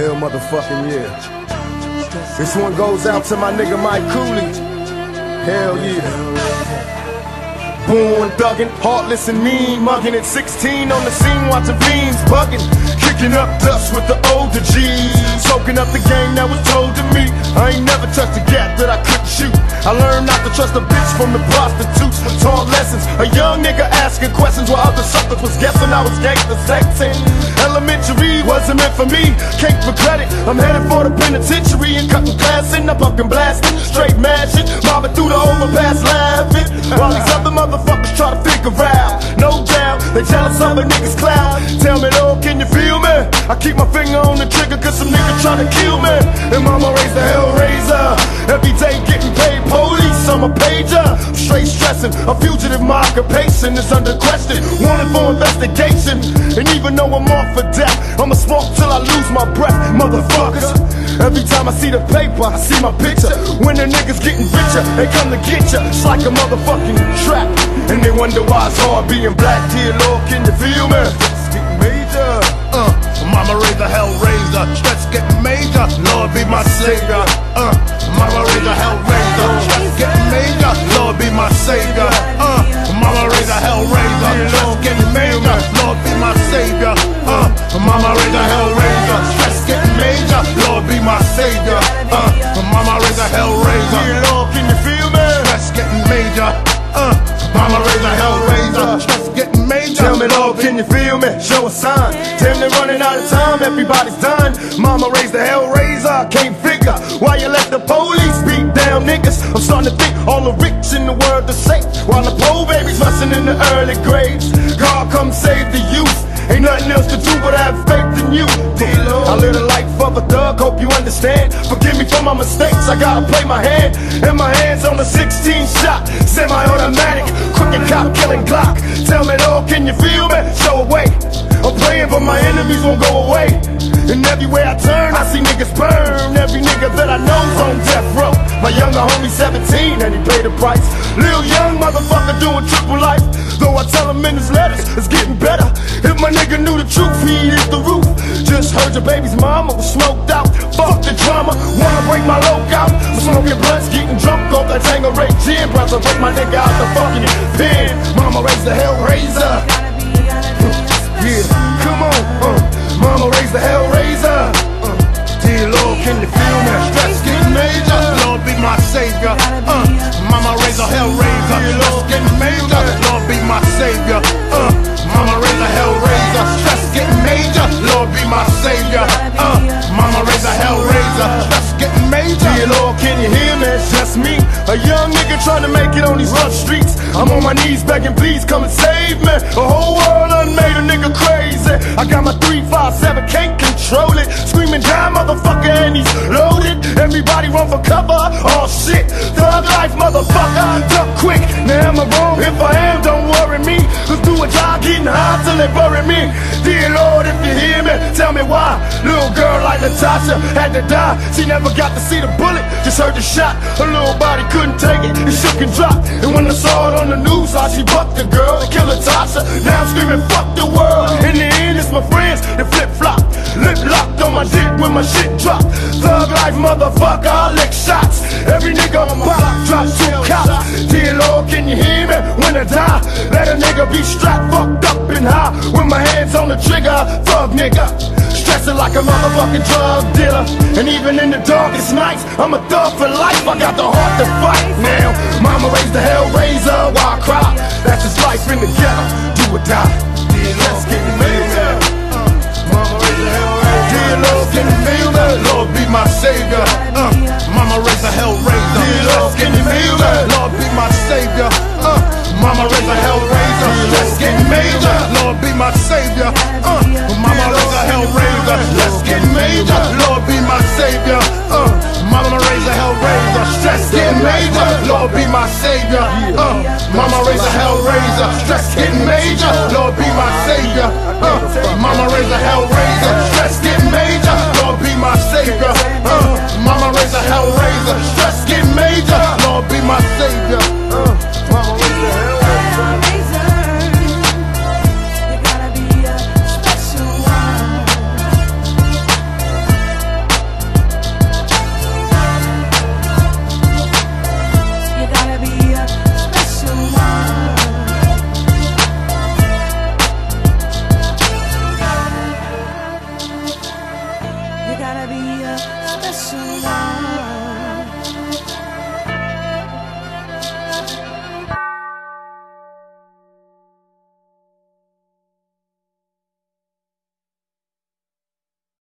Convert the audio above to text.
Hell motherfucking yeah. This one goes out to my nigga Mike Cooley. Hell yeah. Born thuggin', heartless and mean, muggin' at 16 on the scene, watching fiends buggin', kicking up dust with the older G's, soaking up the game that was told to me. I ain't never touched a gap that I couldn't shoot. I learned not to trust a bitch from the prostitutes. Taught lessons, a young nigga asking questions while other suckers was guessing I was gangsta sexing. Elementary wasn't meant for me, can't regret it. I'm headed for the penitentiary and cutting class in. I'm fucking blasting, straight mashing, mobbing through the overpass laughing, while these other motherfuckers try to figure out. No doubt, they jealous of a nigga's clout. Tell me though, can you feel me? I keep my finger on the trigger cause some nigga tryna kill me. And mama raised the hellraiser, every day getting paid police, I'm a pager. Straight stressing, a fugitive, my occupation is under question, wanted for investigation. And even though I'm off for death, I'ma smoke till I lose my breath, motherfuckers. Every time I see the paper, I see my picture. When the niggas getting richer, they come to get ya. It's like a motherfucking trap, and they wonder why it's hard being black. Dear Lord, can you feel me? It's getting major. Mama raised a hellraiser, stress getting major. Lord be my savior. Mama raised a hellraiser, stress getting major. Lord be my savior. Mama raised a hellraiser, stress getting major. Lord be my savior. Mama raised a hellraiser, stress getting major. Lord be my savior. Mama raised a hellraiser. Dear Lord, can you feel me? Stress getting major. Mama raised a hellraiser, stress getting major. Tell me, Lord, can you feel me? Show a sign. Damn, they're running out of time, everybody's done. Mama raised the hellraiser, I can't figure why you let the police beat down niggas. I'm starting to think all the rich in the world are safe, while the poor babies rusting in the early graves. God come save the youth, ain't nothing else to do but have faith in you. I live the life of a thug, hope you understand. Forgive me for my mistakes, I gotta play my hand. And my hands on the 16 shot, semi-automatic, crooked cop killing Glock. Tell me, Lord, can you feel me? Show a way. I'm praying but my enemies won't go away. And everywhere I turn, I see niggas burn. Every nigga that I know's on death row. My younger homie 17 and he paid the price. Lil young motherfucker doing triple life. Though I tell him in his letters, it's getting better. If my nigga knew the truth, he'd hit the roof. Just heard your baby's mama was smoked out. Fuck the drama, wanna break my logout. Smoking blunts, getting drunk off that Tangeray gin. Brother, break my nigga out the fucking pen. Mama raised the hellraiser. Yeah, come on, Mama raised the hellraiser. Dear Lord, can you feel me? Stress getting major. Lord be my savior. Mama raised a hellraiser. Stress getting major. Lord be my savior. Mama raised a hellraiser. Stress getting major. Lord be my savior. Mama raised a hellraiser. Stress getting major. Dear Lord, can you hear me? It's just me, a young nigga trying to make it on these rough streets. I'm on my knees begging, please come and save me. The whole world done made a nigga crazy. I got my 357, can't control it. Screaming down, motherfucker, and he's loaded. Everybody run for cover. Oh shit, thug life, motherfucker. Duck quick. Now am I wrong? If I am, don't worry me. Cause do a job getting high till they bury me. Dear Lord, if you hear me, tell me why. Little girl like Natasha had to die. She never got to see the bullet, just heard the shot. Her little body couldn't take it, it shook and dropped. And when I saw it on the news, how she bucked the girl to kill Natasha. Now I'm screaming, fuck the world. In the end, it's my friends that flip-flop. Lip locked on my dick when my shit dropped. Thug life, motherfucker, I lick shots. Every nigga on my block drops 2 cops. Dear Lord, can you hear me? When I die, let a nigga be strapped, fucked up and high. With my hands on the trigger, thug nigga. Stressing like a motherfucking drug dealer. And even in the darkest nights, I'm a thug for life. I got the heart to fight now. Mama raised the hellraiser, why I cry? That's just life in the ghetto, do or die. Dear Lord, can you feel me? Mama raised the hellraiser. Dear Lord, can you feel me? Lord be my savior. Mama raised a hellraiser. Dear Lord, can you feel me? Lord be my savior. Mama raised a hellraiser. Let's get major. Lord be my savior. Mama raised a hellraiser. Let's get major. Lord be my savior. Mama raised a hellraiser. Stress getting major. Lord be my savior. Mama raised a hellraiser. Stress getting major. Lord be my savior. Mama raised a hellraiser. Stress getting major. Lord be my savior. Mama raised a hellraiser. Stress getting major. Lord be my savior.